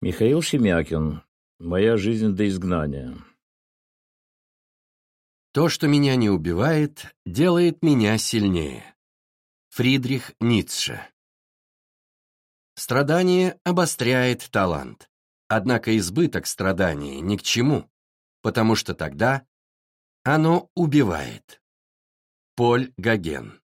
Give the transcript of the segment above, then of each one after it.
Михаил Шемякин. Моя жизнь до изгнания. То, что меня не убивает, делает меня сильнее. Фридрих Ницше. Страдание обостряет талант. Однако избыток страдания ни к чему, потому что тогда оно убивает. Поль Гоген.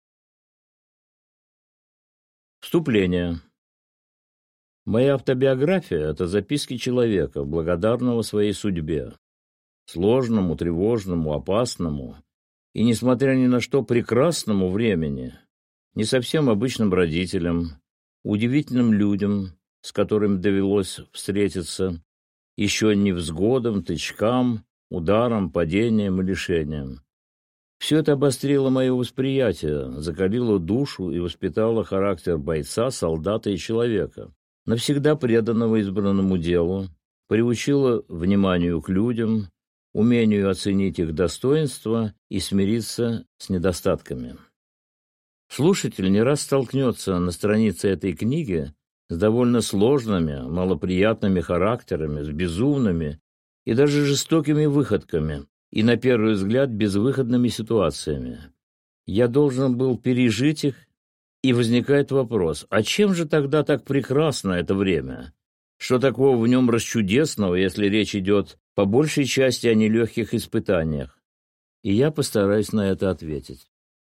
Вступление. Моя автобиография – это записки человека, благодарного своей судьбе, сложному, тревожному, опасному и, несмотря ни на что, прекрасному времени, не совсем обычным родителям, удивительным людям, с которыми довелось встретиться, еще невзгодам, тычкам, ударам, падениям и лишениям. Все это обострило мое восприятие, закалило душу и воспитало характер бойца, солдата и человека, навсегда преданного избранному делу, приучило вниманию к людям, умению оценить их достоинства и смириться с недостатками. Слушатель не раз столкнется на странице этой книги с довольно сложными, малоприятными характерами, с безумными и даже жестокими выходками и, на первый взгляд, безвыходными ситуациями. Я должен был пережить их, и возникает вопрос, а чем же тогда так прекрасно это время? Что такого в нем расчудесного, если речь идет по большей части о нелегких испытаниях? И я постараюсь на это ответить.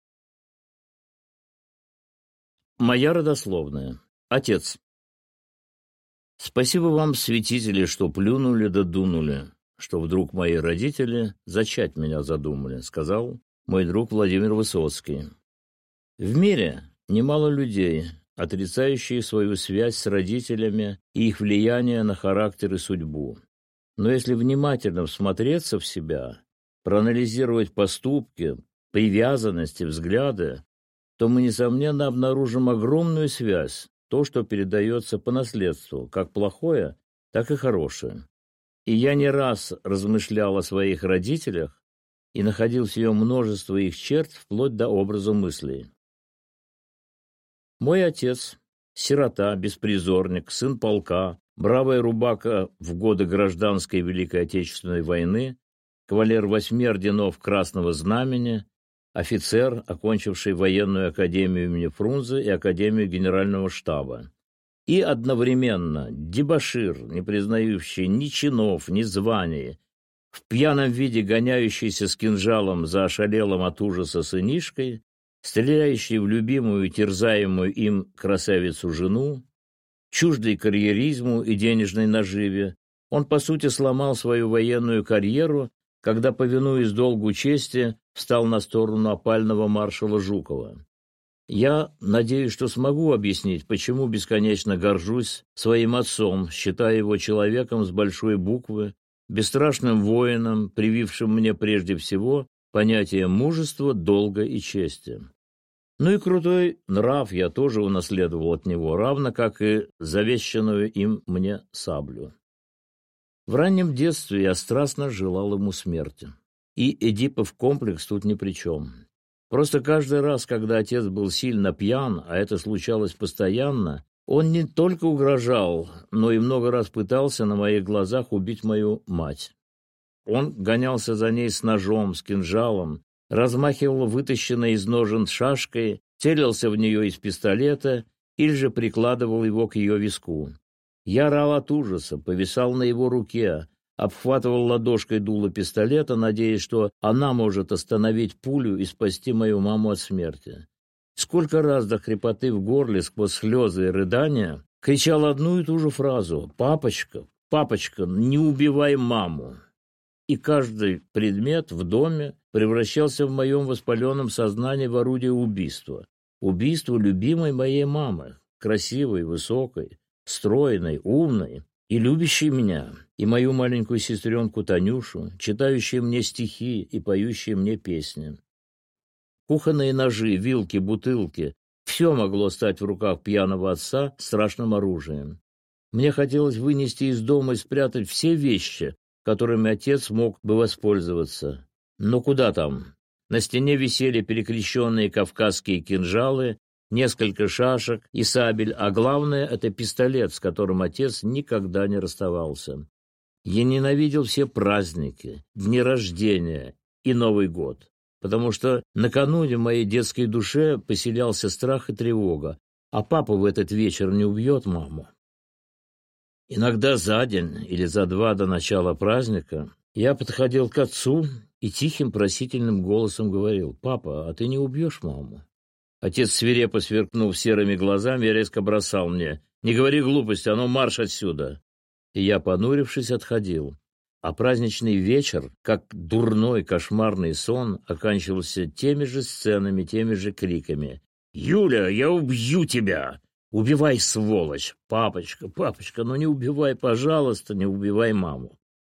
Моя родословная. Отец. Спасибо вам, святители, что плюнули да дунули, что вдруг мои родители зачать меня задумали, сказал мой друг Владимир Высоцкий. В мире немало людей, отрицающие свою связь с родителями и их влияние на характер и судьбу. Но если внимательно всмотреться в себя, проанализировать поступки, привязанности, взгляды, то мы, несомненно, обнаружим огромную связь, то, что передается по наследству, как плохое, так и хорошее. И я не раз размышлял о своих родителях и находил в себе множество их черт вплоть до образа мыслей. Мой отец, сирота, беспризорник, сын полка, бравая рубака в годы гражданской Великой Отечественной войны, кавалер 8 орденов Красного Знамени, офицер, окончивший военную академию имени Фрунзе и академию генерального штаба, и одновременно дебошир, не признающий ни чинов, ни званий, в пьяном виде гоняющийся с кинжалом за ошалелым от ужаса сынишкой, стреляющий в любимую и терзаемую им красавицу-жену, чуждый карьеризму и денежной наживе, он, по сути, сломал свою военную карьеру, когда, повинуясь долгу чести, встал на сторону опального маршала Жукова. Я надеюсь, что смогу объяснить, почему бесконечно горжусь своим отцом, считая его человеком с большой буквы, бесстрашным воином, привившим мне прежде всего понятие мужества, долга и чести. Ну и крутой нрав я тоже унаследовал от него, равно как и завещанную им мне саблю. В раннем детстве я страстно желал ему смерти. И Эдипов комплекс тут ни при чем. Просто каждый раз, когда отец был сильно пьян, а это случалось постоянно, он не только угрожал, но и много раз пытался на моих глазах убить мою мать. Он гонялся за ней с ножом, с кинжалом, размахивал вытащенной из ножен шашкой, целился в нее из пистолета или же прикладывал его к ее виску. Я орал от ужаса, повисал на его руке, обхватывал ладошкой дуло пистолета, надеясь, что она может остановить пулю и спасти мою маму от смерти. Сколько раз до хрипоты в горле, сквозь слезы и рыдания, кричал одну и ту же фразу: «Папочка, папочка, не убивай маму!» И каждый предмет в доме превращался в моем воспаленном сознании в орудие убийства. Убийство любимой моей мамы, красивой, высокой, стройной, умной и любящей меня, и мою маленькую сестренку Танюшу, читающую мне стихи и поющую мне песни. Кухонные ножи, вилки, бутылки — все могло стать в руках пьяного отца страшным оружием. Мне хотелось вынести из дома и спрятать все вещи, которыми отец мог бы воспользоваться. Но куда там? На стене висели перекрещенные кавказские кинжалы, несколько шашек и сабель, а главное – это пистолет, с которым отец никогда не расставался. Я ненавидел все праздники, дни рождения и Новый год, потому что накануне в моей детской душе поселялся страх и тревога, а папа в этот вечер не убьет маму. Иногда за день или за два до начала праздника я подходил к отцу и тихим просительным голосом говорил: «Папа, а ты не убьешь маму?» Отец, свирепо сверкнув серыми глазами, резко бросал мне: «Не говори глупости, а ну марш отсюда!» И я, понурившись, отходил. А праздничный вечер, как дурной кошмарный сон, оканчивался теми же сценами, теми же криками: «Юля, я убью тебя! Убивай, сволочь! Папочка, папочка, ну не убивай, пожалуйста, не убивай маму!»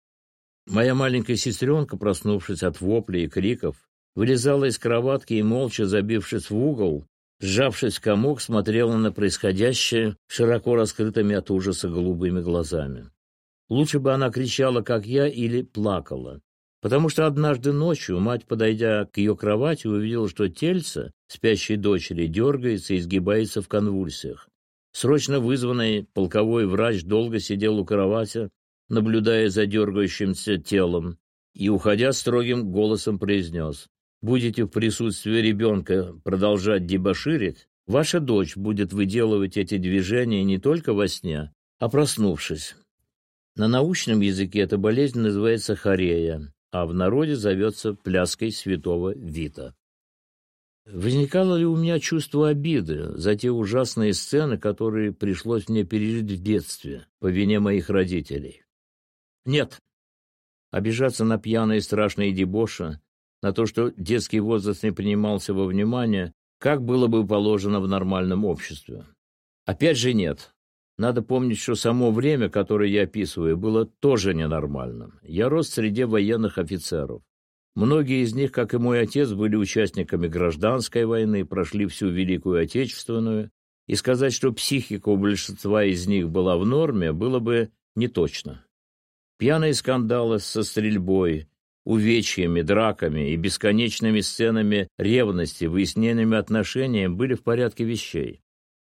Моя маленькая сестренка, проснувшись от воплей и криков, вылезала из кроватки и, молча забившись в угол, сжавшись в комок, смотрела на происходящее широко раскрытыми от ужаса голубыми глазами. Лучше бы она кричала, как я, или плакала, потому что однажды ночью мать, подойдя к ее кровати, увидела, что тельце спящей дочери дергается и изгибается в конвульсиях. Срочно вызванный полковой врач долго сидел у кровати, наблюдая за дергающимся телом, и, уходя, строгим голосом произнес: «Будете в присутствии ребенка продолжать дебоширить, ваша дочь будет выделывать эти движения не только во сне, а проснувшись». На научном языке эта болезнь называется хорея, а в народе зовется пляской святого Вита. Возникало ли у меня чувство обиды за те ужасные сцены, которые пришлось мне пережить в детстве по вине моих родителей? Нет. Обижаться на пьяные страшные дебоши, на то, что детский возраст не принимался во внимание, как было бы положено в нормальном обществе. Опять же нет. Надо помнить, что само время, которое я описываю, было тоже ненормальным. Я рос в среде военных офицеров. Многие из них, как и мой отец, были участниками гражданской войны, прошли всю Великую Отечественную, и сказать, что психика у большинства из них была в норме, было бы неточно. Пьяные скандалы со стрельбой, увечьями, драками и бесконечными сценами ревности, выяснениями отношений были в порядке вещей.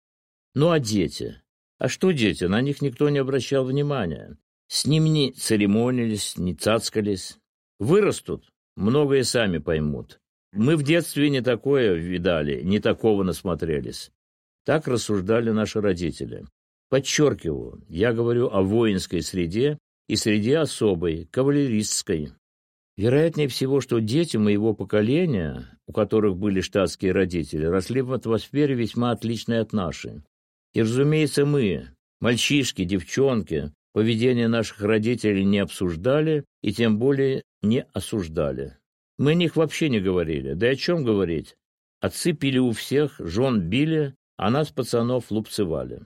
Ну а дети? А что дети? На них никто не обращал внимания. С ними не церемонились, не цацкались. Вырастут, многое сами поймут. Мы в детстве не такое видали, не такого насмотрелись. Так рассуждали наши родители. Подчеркиваю, я говорю о воинской среде и среде особой, кавалеристской. Вероятнее всего, что дети моего поколения, у которых были штатские родители, росли в атмосфере весьма отличной от нашей. И, разумеется, мы, мальчишки, девчонки, поведение наших родителей не обсуждали и тем более не осуждали. Мы о них вообще не говорили. Да и о чем говорить? Отцы пили у всех, жен били, а нас, пацанов, лупцевали.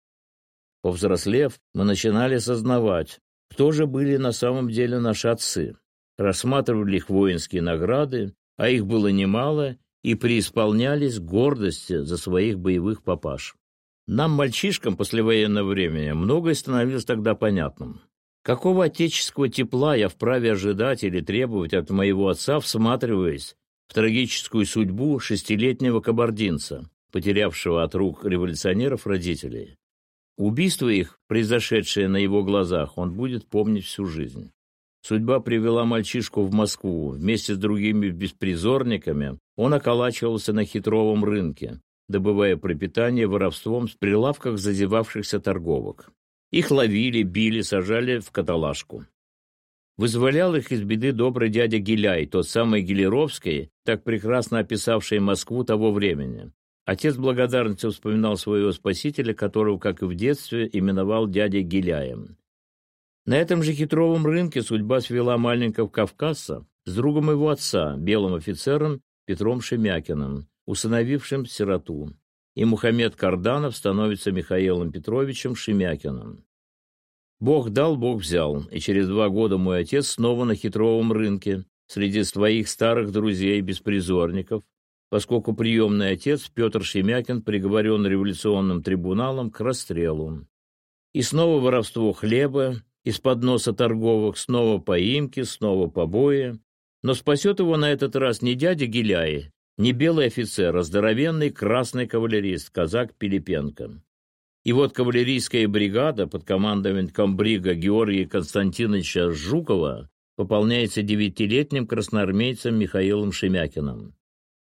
Повзрослев, мы начинали сознавать, кто же были на самом деле наши отцы. Рассматривали их воинские награды, а их было немало, и преисполнялись гордости за своих боевых папаш. Нам, мальчишкам, послевоенного времени, многое становилось тогда понятным. Какого отеческого тепла я вправе ожидать или требовать от моего отца, всматриваясь в трагическую судьбу шестилетнего кабардинца, потерявшего от рук революционеров родителей? Убийство их, произошедшее на его глазах, он будет помнить всю жизнь. Судьба привела мальчишку в Москву. Вместе с другими беспризорниками он околачивался на хитровом рынке, добывая пропитание воровством с прилавков зазевавшихся торговок. Их ловили, били, сажали в каталажку. Вызволял их из беды добрый дядя Гиляй, тот самый Гилеровский, так прекрасно описавший Москву того времени. Отец благодарностью вспоминал своего спасителя, которого, как и в детстве, именовал дядей Гиляем. На этом же хитровом рынке судьба свела маленького кавказца с другом его отца, белым офицером Петром Шемякиным, усыновившим сироту, и Мухаммед Карданов становится Михаилом Петровичем Шемякиным. Бог дал, Бог взял, и через 2 года мой отец снова на хитровом рынке, среди своих старых друзей-беспризорников, поскольку приемный отец Петр Шемякин приговорен революционным трибуналом к расстрелу. И снова воровство хлеба из-под носа торговок, снова поимки, снова побои. Но спасет его на этот раз не дядя Гиляй, Не белый офицер, а здоровенный красный кавалерист, казак Пилипенко. И вот кавалерийская бригада под командованием комбрига Георгия Константиновича Жукова пополняется 9-летним красноармейцем Михаилом Шемякиным.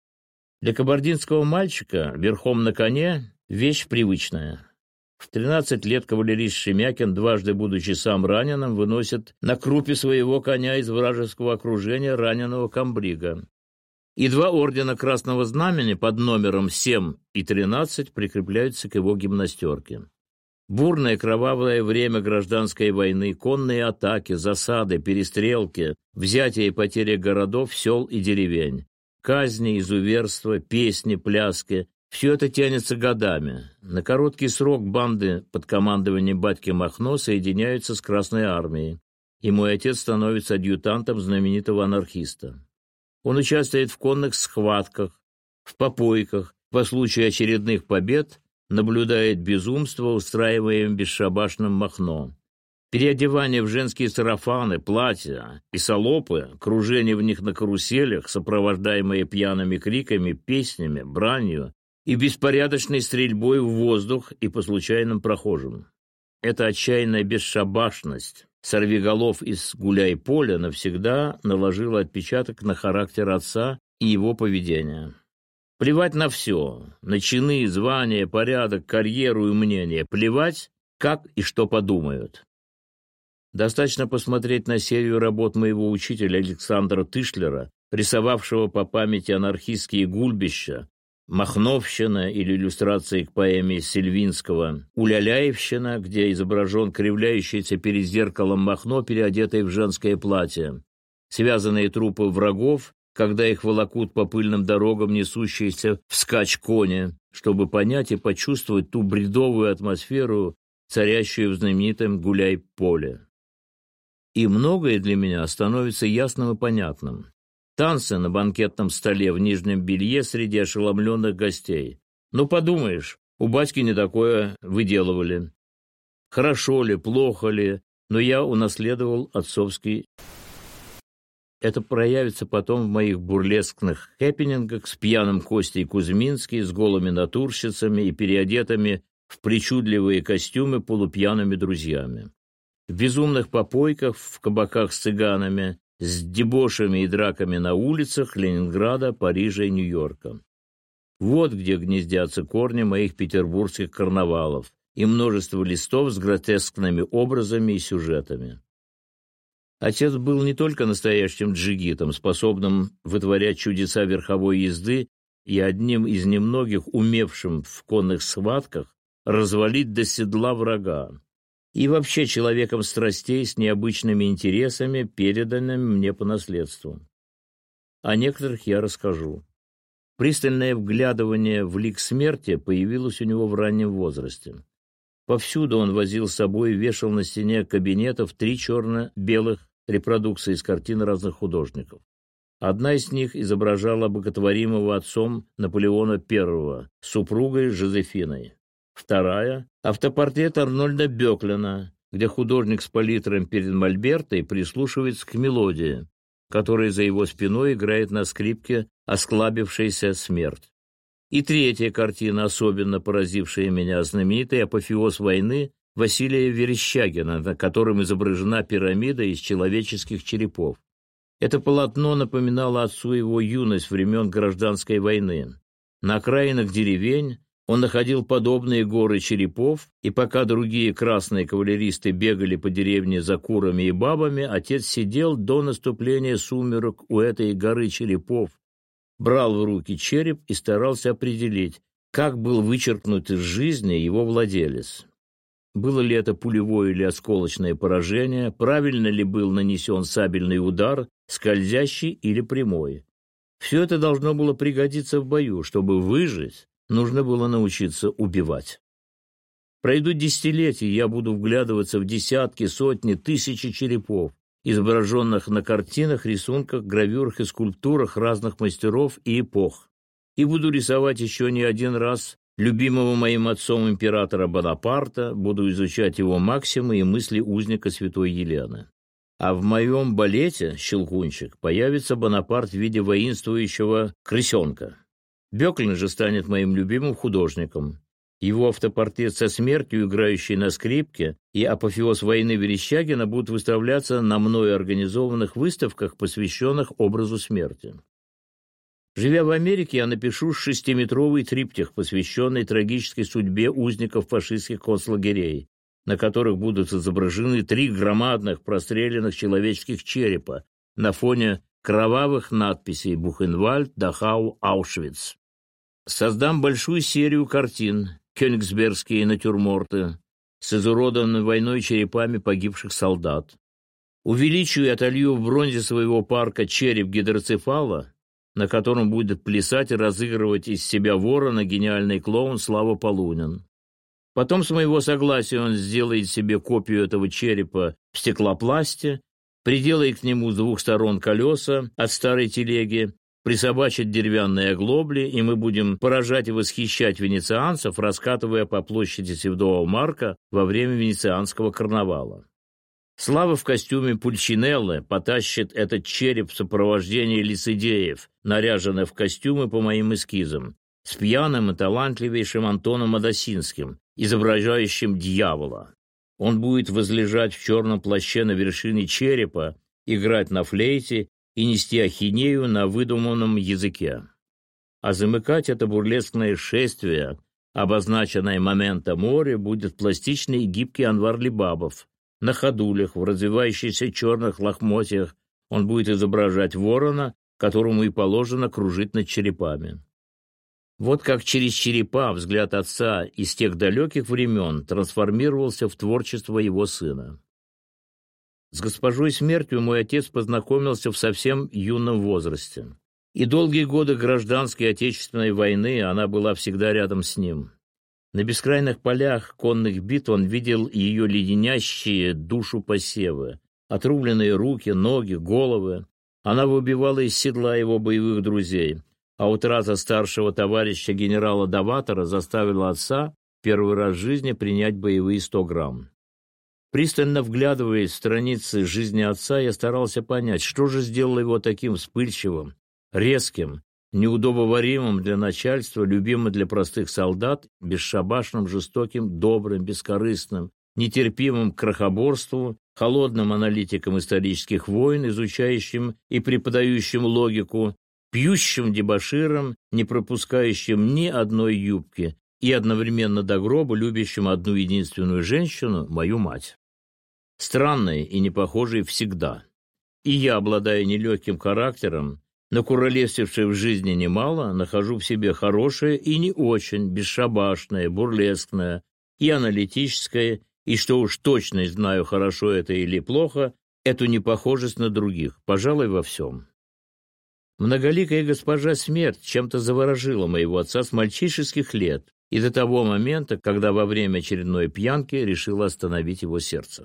Для кабардинского мальчика верхом на коне вещь привычная. В 13 лет кавалерист Шемякин, дважды будучи сам раненым, выносит на крупе своего коня из вражеского окружения раненого комбрига. И 2 ордена Красного Знамени под номером 7 и 13 прикрепляются к его гимнастерке. Бурное кровавое время гражданской войны, конные атаки, засады, перестрелки, взятие и потеря городов, сел и деревень, казни, изуверства, песни, пляски – все это тянется годами. На короткий срок банды под командованием батьки Махно соединяются с Красной армией, и мой отец становится адъютантом знаменитого анархиста. Он участвует в конных схватках, в попойках, по случаю очередных побед наблюдает безумство, устраиваемое бесшабашным Махно. Переодевание в женские сарафаны, платья и салопы, кружение в них на каруселях, сопровождаемые пьяными криками, песнями, бранью и беспорядочной стрельбой в воздух и по случайным прохожим. Эта отчаянная бесшабашность сорвиголов из гуляй-поля навсегда наложила отпечаток на характер отца и его поведение. Плевать на все, на чины, звания, порядок, карьеру и мнение. Плевать, как и что подумают. Достаточно посмотреть на серию работ моего учителя Александра Тышлера, рисовавшего по памяти анархистские гульбища, Махновщина или иллюстрации к поэме Сильвинского, Уляляевщина, где изображен кривляющийся перед зеркалом Махно, переодетый в женское платье, связанные трупы врагов, когда их волокут по пыльным дорогам несущиеся вскачь кони, чтобы понять и почувствовать ту бредовую атмосферу, царящую в знаменитом гуляй-поле. И многое для меня становится ясным и понятным. Танцы на банкетном столе в нижнем белье среди ошеломленных гостей. Ну, подумаешь, у батьки не такое выделывали. Хорошо ли, плохо ли, но я унаследовал отцовский. Это проявится потом в моих бурлескных хэппинингах с пьяным Костей Кузьмински, с голыми натурщицами и переодетыми в причудливые костюмы полупьяными друзьями. В безумных попойках, в кабаках с цыганами, с дебошами и драками на улицах Ленинграда, Парижа и Нью-Йорка. Вот где гнездятся корни моих петербургских карнавалов и множество листов с гротескными образами и сюжетами. Отец был не только настоящим джигитом, способным вытворять чудеса верховой езды и одним из немногих умевшим в конных схватках развалить до седла врага, и вообще человеком страстей с необычными интересами, переданными мне по наследству. О некоторых я расскажу. Пристальное вглядывание в лик смерти появилось у него в раннем возрасте. Повсюду он возил с собой и вешал на стене кабинетов 3 черно-белых репродукции из картин разных художников. Одна из них изображала боготворимого отцом Наполеона I с супругой Жозефиной. Вторая – автопортрет Арнольда Бёклина, где художник с палитрой перед мольбертой прислушивается к мелодии, которая за его спиной играет на скрипке осклабившаяся смерть. И третья картина, особенно поразившая меня, знаменитый апофеоз войны Василия Верещагина, на котором изображена пирамида из человеческих черепов. Это полотно напоминало отцу его юность времен гражданской войны. На окраинах деревень он находил подобные горы черепов, и пока другие красные кавалеристы бегали по деревне за курами и бабами, отец сидел до наступления сумерек у этой горы черепов, брал в руки череп и старался определить, как был вычеркнут из жизни его владелец. Было ли это пулевое или осколочное поражение, правильно ли был нанесен сабельный удар, скользящий или прямой. Все это должно было пригодиться в бою. Чтобы выжить, нужно было научиться убивать. Пройдут десятилетия, я буду вглядываться в десятки, сотни, тысячи черепов, изображенных на картинах, рисунках, гравюрах и скульптурах разных мастеров и эпох. И буду рисовать еще не один раз любимого моим отцом императора Бонапарта, буду изучать его максимы и мысли узника святой Елены. А в моем балете «Щелкунчик» появится Бонапарт в виде воинствующего крысенка. Бёклин же станет моим любимым художником. Его автопортрет со смертью, играющий на скрипке, и апофеоз войны Верещагина будут выставляться на мною организованных выставках, посвященных образу смерти. Живя в Америке, я напишу 6-метровый триптих, посвященный трагической судьбе узников фашистских концлагерей, на которых будут изображены 3 громадных простреленных человеческих черепа на фоне кровавых надписей «Бухенвальд», «Дахау», «Аушвиц». Создам большую серию картин «Кёнигсбергские натюрморты» с изуродованными войной черепами погибших солдат. Увеличу и отолью в бронзе своего парка череп гидроцефала, на котором будет плясать и разыгрывать из себя ворона гениальный клоун Слава Полунин. Потом, с моего согласия, он сделает себе копию этого черепа в стеклопласте, приделает к нему с 2 сторон колеса от старой телеги, присобачит деревянные оглобли, и мы будем поражать и восхищать венецианцев, раскатывая по площади Святого Марка во время венецианского карнавала. Слава в костюме Пульчинелло потащит этот череп в сопровождении лицедеев, наряженных в костюмы по моим эскизам, с пьяным и талантливейшим Антоном Адасинским, изображающим дьявола. Он будет возлежать в черном плаще на вершине черепа, играть на флейте и нести ахинею на выдуманном языке. А замыкать это бурлескное шествие, обозначенное момента море, будет пластичный и гибкий Анвар Либабов. На ходулях, в развивающихся черных лохмотьях, он будет изображать ворона, которому и положено кружить над черепами. Вот как через черепа взгляд отца из тех далеких времен трансформировался в творчество его сына. С госпожой Смертью мой отец познакомился в совсем юном возрасте. И долгие годы гражданской отечественной войны она была всегда рядом с ним. На бескрайних полях конных битв он видел ее леденящие душу посевы, отрубленные руки, ноги, головы. Она выбивала из седла его боевых друзей, а утрата старшего товарища генерала Даватора заставила отца первый раз в жизни принять боевые 100 грамм. Пристально вглядываясь в страницы жизни отца, я старался понять, что же сделало его таким вспыльчивым, резким, неудобоваримым для начальства, любимым для простых солдат, бесшабашным, жестоким, добрым, бескорыстным, нетерпимым к крохоборству, холодным аналитиком исторических войн, изучающим и преподающим логику, пьющим дебоширом, не пропускающим ни одной юбки и одновременно до гроба любящим одну единственную женщину, мою мать. Странной и непохожей всегда. И я, обладая нелегким характером, накуролесивший в жизни немало, нахожу в себе хорошее и не очень, бесшабашное, бурлескное и аналитическое, и что уж точно знаю, хорошо это или плохо, эту непохожесть на других, пожалуй, во всем. Многоликая госпожа Смерть чем-то заворожила моего отца с мальчишеских лет и до того момента, когда во время очередной пьянки решила остановить его сердце.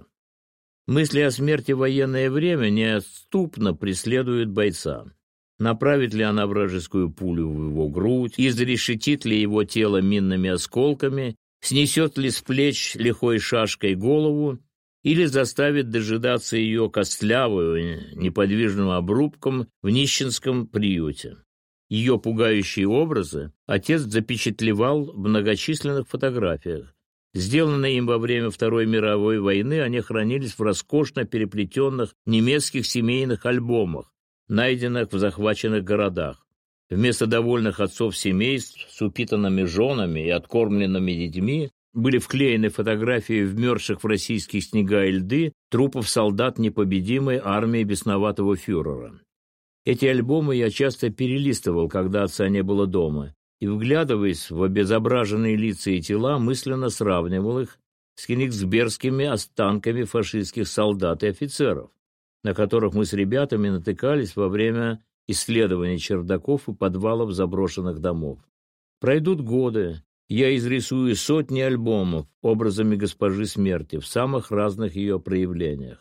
Мысли о смерти в военное время неотступно преследуют бойца. Направит ли она вражескую пулю в его грудь, изрешетит ли его тело минными осколками, снесет ли с плеч лихой шашкой голову или заставит дожидаться ее костлявую, неподвижным обрубком в нищенском приюте. Ее пугающие образы отец запечатлевал в многочисленных фотографиях. Сделанные им во время Второй мировой войны, они хранились в роскошно переплетенных немецких семейных альбомах, найденных в захваченных городах. Вместо довольных отцов семейств с упитанными женами и откормленными детьми были вклеены фотографии вмерзших в российские снега и льды трупов солдат непобедимой армии бесноватого фюрера. Эти альбомы я часто перелистывал, когда отца не было дома, и, вглядываясь в обезображенные лица и тела, мысленно сравнивал их с кенигсбергскими останками фашистских солдат и офицеров, на которых мы с ребятами натыкались во время исследования чердаков и подвалов заброшенных домов. Пройдут годы, я изрисую сотни альбомов образами госпожи Смерти в самых разных ее проявлениях.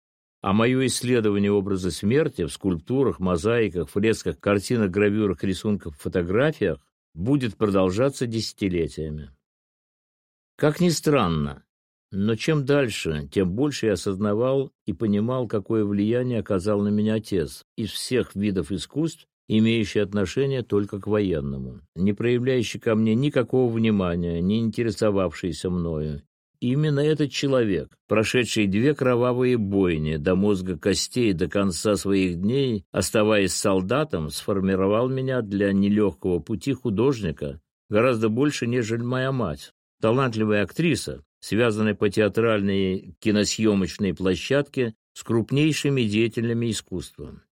А мое исследование образа смерти в скульптурах, мозаиках, фресках, картинах, гравюрах, рисунках, фотографиях будет продолжаться десятилетиями. Как ни странно, но чем дальше, тем больше я осознавал и понимал, какое влияние оказал на меня отец из всех видов искусств имеющий отношение только к военному, не проявляющий ко мне никакого внимания, не интересовавшийся мною. Именно этот человек, прошедший 2 кровавые бойни до мозга костей до конца своих дней, оставаясь солдатом, сформировал меня для нелегкого пути художника гораздо больше, нежели моя мать. Талантливая актриса, связанная по театральной киносъемочной площадке с крупнейшими деятелями искусства.